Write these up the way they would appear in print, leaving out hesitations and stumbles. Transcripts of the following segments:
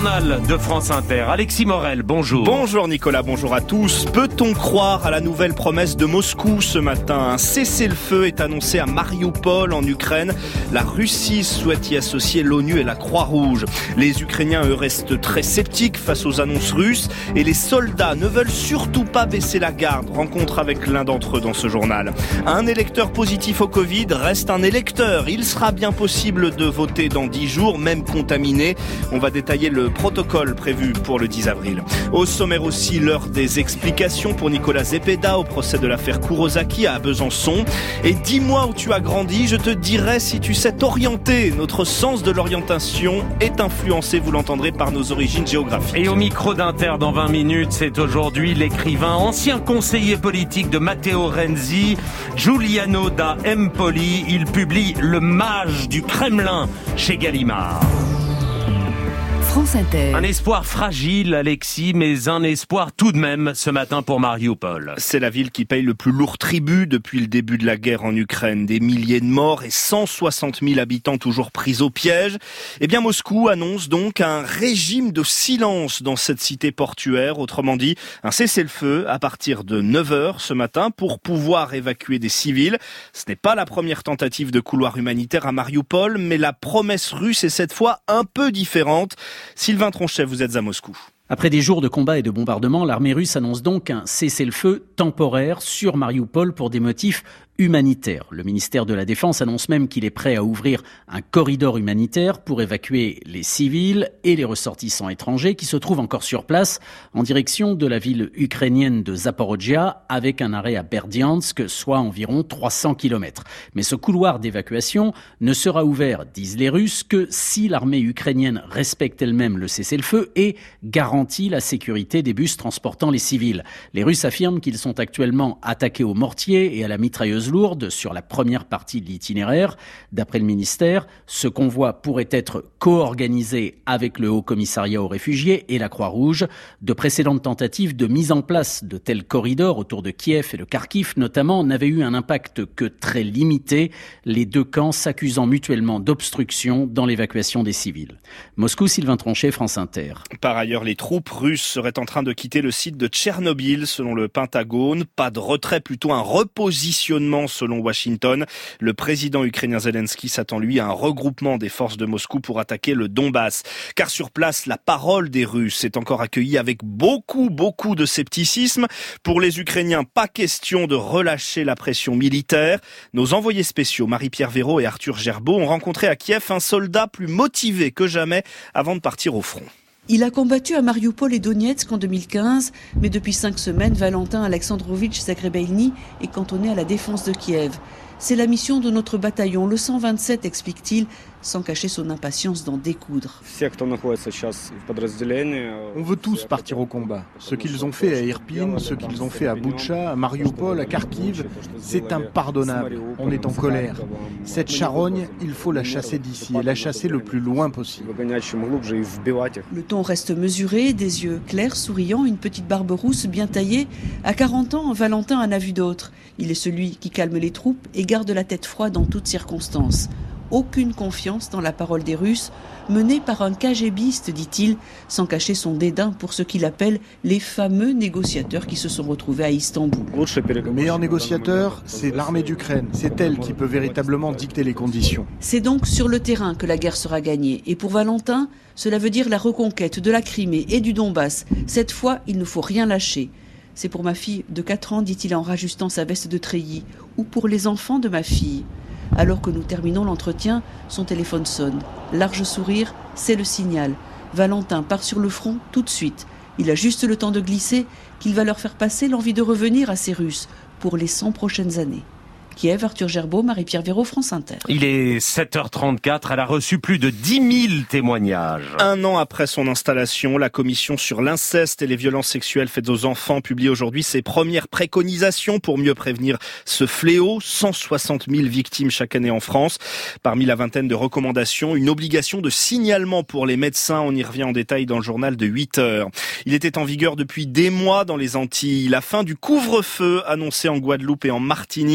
journal de France Inter. Alexis Morel, bonjour. Bonjour Nicolas, bonjour à tous. Peut-on croire à la nouvelle promesse de Moscou ce matin ? Un cessez-le-feu est annoncé à Mariupol en Ukraine. La Russie souhaite y associer l'ONU et la Croix-Rouge. Les Ukrainiens, eux, restent très sceptiques face aux annonces russes et les soldats ne veulent surtout pas baisser la garde. Rencontre avec l'un d'entre eux dans ce journal. Un électeur positif au Covid reste un électeur. Il sera bien possible de voter dans 10 jours, même contaminé. On va détailler le protocole prévu pour le 10 avril. Au sommaire aussi, l'heure des explications pour Nicolas Zepeda au procès de l'affaire Kurosaki à Besançon. Et dis-moi où tu as grandi, je te dirai si tu sais t'orienter. Notre sens de l'orientation est influencé, vous l'entendrez, par nos origines géographiques. Et au micro d'Inter dans 20 minutes, c'est aujourd'hui l'écrivain, ancien conseiller politique de Matteo Renzi, Giuliano da Empoli. Il publie Le Mage du Kremlin chez Gallimard. France Inter. Un espoir fragile, Alexis, mais un espoir tout de même ce matin pour Mariupol. C'est la ville qui paye le plus lourd tribut depuis le début de la guerre en Ukraine. Des milliers de morts et 160 000 habitants toujours pris au piège. Eh bien, Moscou annonce donc un régime de silence dans cette cité portuaire. Autrement dit, un cessez-le-feu à partir de 9h ce matin pour pouvoir évacuer des civils. Ce n'est pas la première tentative de couloir humanitaire à Mariupol, mais la promesse russe est cette fois un peu différente. Sylvain Tronchet, vous êtes à Moscou. Après des jours de combats et de bombardements, l'armée russe annonce donc un cessez-le-feu temporaire sur Mariupol pour des motifs humanitaire. Le ministère de la Défense annonce même qu'il est prêt à ouvrir un corridor humanitaire pour évacuer les civils et les ressortissants étrangers qui se trouvent encore sur place en direction de la ville ukrainienne de Zaporijia avec un arrêt à Berdiansk, soit environ 300 km. Mais ce couloir d'évacuation ne sera ouvert, disent les Russes, que si l'armée ukrainienne respecte elle-même le cessez-le-feu et garantit la sécurité des bus transportant les civils. Les Russes affirment qu'ils sont actuellement attaqués au mortier et à la mitrailleuse lourde sur la première partie de l'itinéraire. D'après le ministère, ce convoi pourrait être co-organisé avec le Haut Commissariat aux réfugiés et la Croix-Rouge. De précédentes tentatives de mise en place de tels corridors autour de Kiev et de Kharkiv notamment n'avaient eu un impact que très limité, les deux camps s'accusant mutuellement d'obstruction dans l'évacuation des civils. Moscou, Sylvain Tronchet, France Inter. Par ailleurs, les troupes russes seraient en train de quitter le site de Tchernobyl selon le Pentagone. Pas de retrait, plutôt un repositionnement selon Washington. Le président ukrainien Zelensky s'attend lui à un regroupement des forces de Moscou pour attaquer le Donbass. Car sur place, la parole des Russes est encore accueillie avec beaucoup de scepticisme. Pour les Ukrainiens, pas question de relâcher la pression militaire. Nos envoyés spéciaux, Marie-Pierre Véraud et Arthur Gerbeau, ont rencontré à Kiev un soldat plus motivé que jamais avant de partir au front. Il a combattu à Mariupol et Donetsk en 2015, mais depuis 5 semaines, Valentin Alexandrovitch Zagrebelny est cantonné à la défense de Kiev. C'est la mission de notre bataillon, le 127, explique-t-il, sans cacher son impatience d'en découdre. On veut tous partir au combat. Ce qu'ils ont fait à Irpin, ce qu'ils ont fait à Boutcha, à Mariupol, à Kharkiv, c'est impardonnable. On est en colère. Cette charogne, il faut la chasser d'ici et la chasser le plus loin possible. Le ton reste mesuré, des yeux clairs, souriants, une petite barbe rousse bien taillée. À 40 ans, Valentin en a vu d'autres. Il est celui qui calme les troupes et garde la tête froide en toutes circonstances. Aucune confiance dans la parole des Russes, menée par un KGBiste, dit-il, sans cacher son dédain pour ce qu'il appelle les fameux négociateurs qui se sont retrouvés à Istanbul. Le meilleur négociateur, c'est l'armée d'Ukraine. C'est elle qui peut véritablement dicter les conditions. C'est donc sur le terrain que la guerre sera gagnée. Et pour Valentin, cela veut dire la reconquête de la Crimée et du Donbass. Cette fois, il ne faut rien lâcher. C'est pour ma fille de 4 ans, dit-il en rajustant sa veste de treillis, ou pour les enfants de ma fille. Alors que nous terminons l'entretien, son téléphone sonne. Large sourire, c'est le signal. Valentin part sur le front tout de suite. Il a juste le temps de glisser qu'il va leur faire passer l'envie de revenir à ces Russes pour les 100 prochaines années. Kiev, Arthur Gerbeau, Marie-Pierre Véraud, France Inter. Il est 7h34, elle a reçu plus de 10 000 témoignages. Un an après son installation, la commission sur l'inceste et les violences sexuelles faites aux enfants publie aujourd'hui ses premières préconisations pour mieux prévenir ce fléau. 160 000 victimes chaque année en France. Parmi la vingtaine de recommandations, une obligation de signalement pour les médecins. On y revient en détail dans le journal de 8h. Il était en vigueur depuis des mois dans les Antilles. La fin du couvre-feu annoncé en Guadeloupe et en Martinique.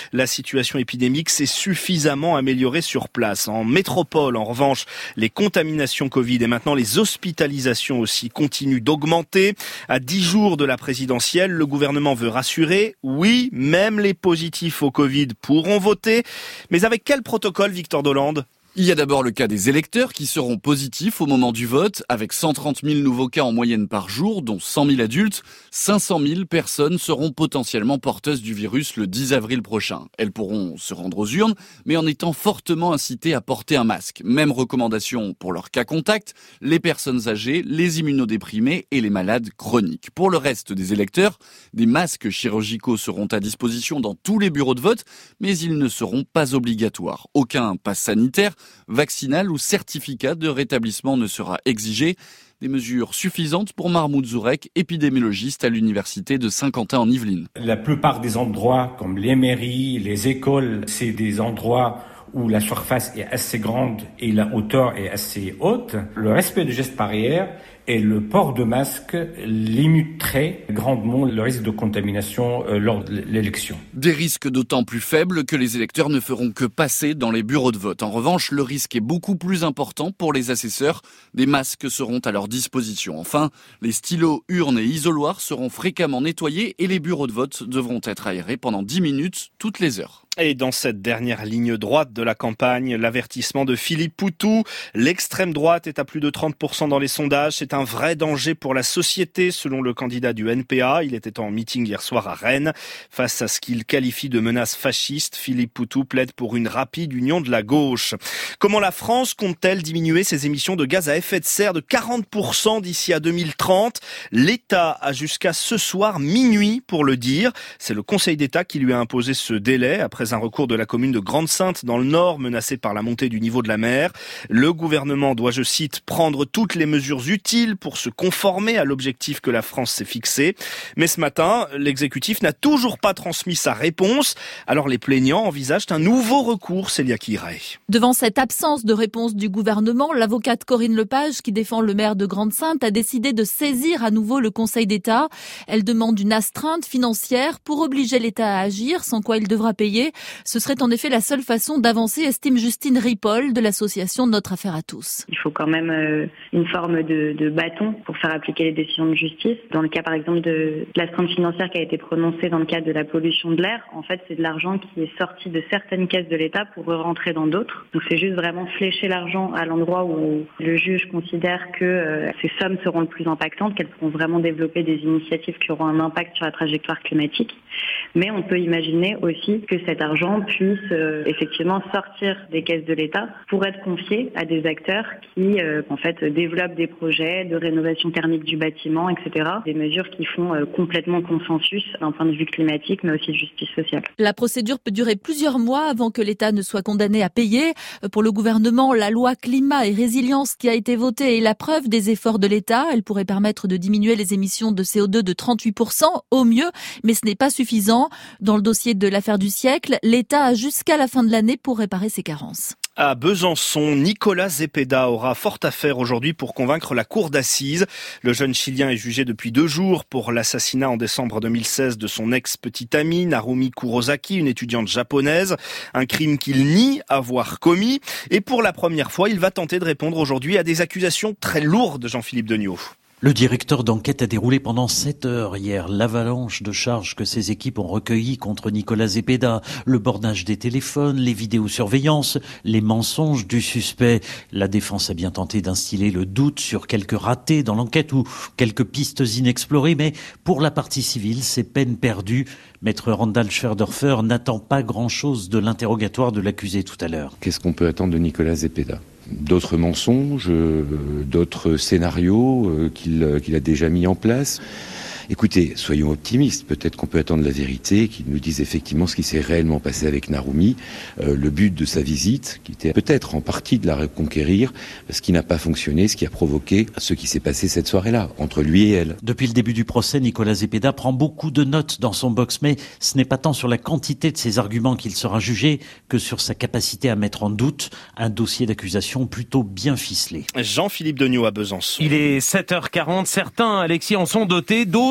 La situation épidémique s'est suffisamment améliorée sur place. En métropole, en revanche, les contaminations Covid et maintenant les hospitalisations aussi continuent d'augmenter. À 10 jours de la présidentielle, le gouvernement veut rassurer. Oui, même les positifs au Covid pourront voter. Mais avec quel protocole, Victor Dolande ? Il y a d'abord le cas des électeurs qui seront positifs au moment du vote, avec 130 000 nouveaux cas en moyenne par jour, dont 100 000 adultes. 500 000 personnes seront potentiellement porteuses du virus le 10 avril prochain. Elles pourront se rendre aux urnes, mais en étant fortement incitées à porter un masque. Même recommandation pour leurs cas contacts, les personnes âgées, les immunodéprimés et les malades chroniques. Pour le reste des électeurs, des masques chirurgicaux seront à disposition dans tous les bureaux de vote, mais ils ne seront pas obligatoires. Aucun pass sanitaire, vaccinal ou certificat de rétablissement ne sera exigé. Des mesures suffisantes pour Mahmoud Zourek, épidémiologiste à l'université de Saint-Quentin en Yvelines. La plupart des endroits, comme les mairies, les écoles, c'est des endroits où la surface est assez grande et la hauteur est assez haute. Le respect des gestes barrières et le port de masque limiterait grandement le risque de contamination lors de l'élection. Des risques d'autant plus faibles que les électeurs ne feront que passer dans les bureaux de vote. En revanche, le risque est beaucoup plus important pour les assesseurs. Des masques seront à leur disposition. Enfin, les stylos, urnes et isoloirs seront fréquemment nettoyés et les bureaux de vote devront être aérés pendant 10 minutes toutes les heures. Et dans cette dernière ligne droite de la campagne, l'avertissement de Philippe Poutou. L'extrême droite est à plus de 30% dans les sondages. C'est un vrai danger pour la société, selon le candidat du NPA. Il était en meeting hier soir à Rennes. Face à ce qu'il qualifie de menace fasciste, Philippe Poutou plaide pour une rapide union de la gauche. Comment la France compte-t-elle diminuer ses émissions de gaz à effet de serre de 40% d'ici à 2030 ? L'État a jusqu'à ce soir minuit pour le dire. C'est le Conseil d'État qui lui a imposé ce délai après un recours de la commune de Grande-Synthe dans le Nord menacée par la montée du niveau de la mer. Le gouvernement doit, je cite, prendre toutes les mesures utiles pour se conformer à l'objectif que la France s'est fixé. Mais ce matin, l'exécutif n'a toujours pas transmis sa réponse. Alors les plaignants envisagent un nouveau recours, Célia Kiray. Devant cette absence de réponse du gouvernement, l'avocate Corinne Lepage, qui défend le maire de Grande-Synthe, a décidé de saisir à nouveau le Conseil d'État. Elle demande une astreinte financière pour obliger l'État à agir, sans quoi il devra payer. Ce serait en effet la seule façon d'avancer, estime Justine Ripoll de l'association Notre Affaire à tous. Il faut quand même une forme de bâton pour faire appliquer les décisions de justice. Dans le cas par exemple de l'astreinte financière qui a été prononcée dans le cadre de la pollution de l'air, en fait c'est de l'argent qui est sorti de certaines caisses de l'État pour rentrer dans d'autres. Donc c'est juste vraiment flécher l'argent à l'endroit où le juge considère que ces sommes seront le plus impactantes, qu'elles pourront vraiment développer des initiatives qui auront un impact sur la trajectoire climatique. Mais on peut imaginer aussi que cet argent puisse effectivement sortir des caisses de l'État pour être confié à des acteurs qui en fait développent des projets de rénovation thermique du bâtiment, etc. Des mesures qui font complètement consensus d'un point de vue climatique, mais aussi de justice sociale. La procédure peut durer plusieurs mois avant que l'État ne soit condamné à payer. Pour le gouvernement, la loi climat et résilience qui a été votée est la preuve des efforts de l'État. Elle pourrait permettre de diminuer les émissions de CO2 de 38% au mieux, mais ce n'est pas suffisant. Dans le dossier de l'affaire du siècle, l'État a jusqu'à la fin de l'année pour réparer ses carences. À Besançon, Nicolas Zepeda aura fort à faire aujourd'hui pour convaincre la cour d'assises. Le jeune Chilien est jugé depuis 2 jours pour l'assassinat en décembre 2016 de son ex-petite amie, Narumi Kurosaki, une étudiante japonaise. Un crime qu'il nie avoir commis. Et pour la première fois, il va tenter de répondre aujourd'hui à des accusations très lourdes, Jean-Philippe Degnaud. Le directeur d'enquête a déroulé pendant 7 heures hier l'avalanche de charges que ses équipes ont recueillies contre Nicolas Zepeda, le bornage des téléphones, les vidéosurveillances, les mensonges du suspect. La défense a bien tenté d'instiller le doute sur quelques ratés dans l'enquête ou quelques pistes inexplorées, mais pour la partie civile, c'est peine perdue. Maître Randall Schwerdorfer n'attend pas grand-chose de l'interrogatoire de l'accusé tout à l'heure. Qu'est-ce qu'on peut attendre de Nicolas Zepeda ? D'autres mensonges, d'autres scénarios qu'il a déjà mis en place. Écoutez, soyons optimistes. Peut-être qu'on peut attendre la vérité, qu'il nous dise effectivement ce qui s'est réellement passé avec Narumi. Le but de sa visite, qui était peut-être en partie de la reconquérir, ce qui n'a pas fonctionné, ce qui a provoqué ce qui s'est passé cette soirée-là, entre lui et elle. Depuis le début du procès, Nicolas Zepeda prend beaucoup de notes dans son box, mais ce n'est pas tant sur la quantité de ses arguments qu'il sera jugé que sur sa capacité à mettre en doute un dossier d'accusation plutôt bien ficelé. Jean-Philippe Degnaud à Besançon. Il est 7h40. Certains, Alexis, en sont dotés, d'autres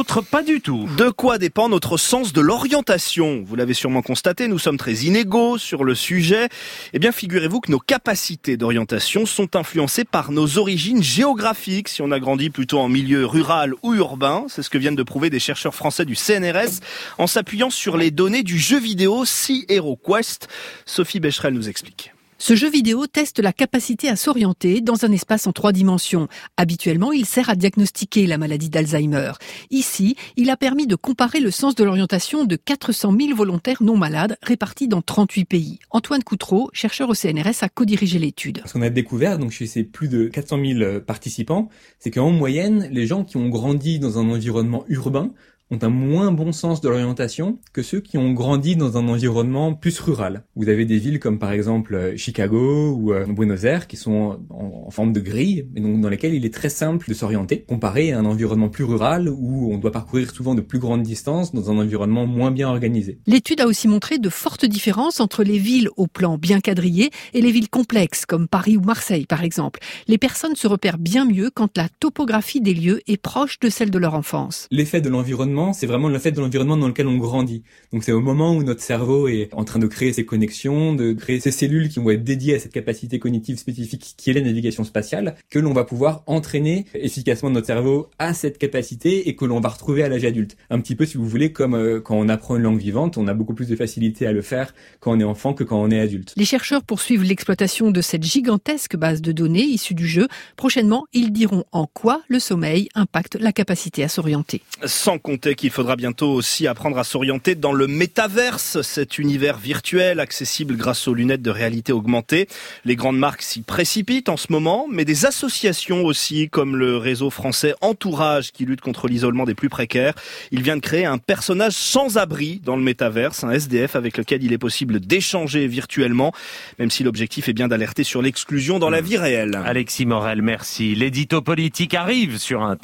d'autres pas du tout. De quoi dépend notre sens de l'orientation ? Vous l'avez sûrement constaté, nous sommes très inégaux sur le sujet. Eh bien, figurez-vous que nos capacités d'orientation sont influencées par nos origines géographiques. Si on a grandi plutôt en milieu rural ou urbain, c'est ce que viennent de prouver des chercheurs français du CNRS en s'appuyant sur les données du jeu vidéo Sea Hero Quest. Sophie Becherel nous explique. Ce jeu vidéo teste la capacité à s'orienter dans un espace en 3 dimensions. Habituellement, il sert à diagnostiquer la maladie d'Alzheimer. Ici, il a permis de comparer le sens de l'orientation de 400 000 volontaires non malades répartis dans 38 pays. Antoine Coutreau, chercheur au CNRS, a co-dirigé l'étude. Ce qu'on a découvert, donc chez ces plus de 400 000 participants, c'est qu'en moyenne, les gens qui ont grandi dans un environnement urbain ont un moins bon sens de l'orientation que ceux qui ont grandi dans un environnement plus rural. Vous avez des villes comme par exemple Chicago ou Buenos Aires qui sont en forme de grille, et donc dans lesquelles il est très simple de s'orienter, comparé à un environnement plus rural où on doit parcourir souvent de plus grandes distances dans un environnement moins bien organisé. L'étude a aussi montré de fortes différences entre les villes au plan bien quadrillé et les villes complexes comme Paris ou Marseille par exemple. Les personnes se repèrent bien mieux quand la topographie des lieux est proche de celle de leur enfance. L'effet de l'environnement, c'est vraiment l'effet de l'environnement dans lequel on grandit. Donc c'est au moment où notre cerveau est en train de créer ses connexions, de créer ces cellules qui vont être dédiées à cette capacité cognitive spécifique qui est la navigation spatiale, que l'on va pouvoir entraîner efficacement notre cerveau à cette capacité et que l'on va retrouver à l'âge adulte. Un petit peu, si vous voulez, comme quand on apprend une langue vivante, on a beaucoup plus de facilité à le faire quand on est enfant que quand on est adulte. Les chercheurs poursuivent l'exploitation de cette gigantesque base de données issue du jeu. Prochainement, ils diront en quoi le sommeil impacte la capacité à s'orienter. Sans compter qu'il faudra bientôt aussi apprendre à s'orienter dans le métaverse, cet univers virtuel accessible grâce aux lunettes de réalité augmentée. Les grandes marques s'y précipitent en ce moment, mais des associations aussi, comme le réseau français Entourage qui lutte contre l'isolement des plus précaires. Il vient de créer un personnage sans abri dans le métaverse, un SDF avec lequel il est possible d'échanger virtuellement, même si l'objectif est bien d'alerter sur l'exclusion dans la vie réelle. Alexis Morel, merci. L'édito politique arrive sur Inter.